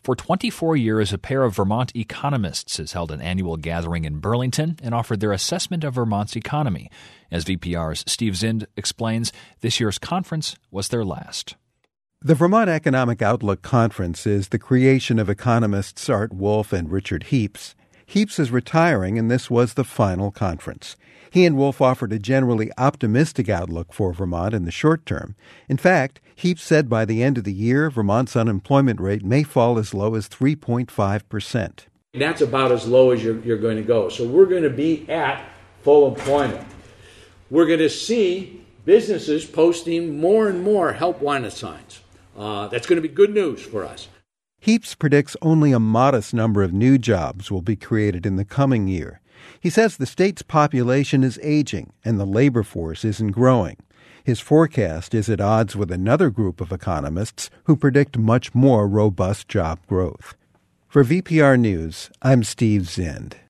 For 24 years, a pair of Vermont economists has held an annual gathering in Burlington and offered their assessment of Vermont's economy. As VPR's Steve Zind explains, this year's conference was their last. The Vermont Economic Outlook Conference is the creation of economists Art Wolf and Richard Heaps. Heaps is retiring, and this was the final conference. He and Wolf offered a generally optimistic outlook for Vermont in the short term. In fact, Heaps said by the end of the year, Vermont's unemployment rate may fall as low as 3.5%. That's about as low as you're going to go. So we're going to be at full employment. We're going to see businesses posting more and more help wanted signs. That's going to be good news for us. Heaps predicts only a modest number of new jobs will be created in the coming year. He says the state's population is aging and the labor force isn't growing. His forecast is at odds with another group of economists who predict much more robust job growth. For VPR News, I'm Steve Zind.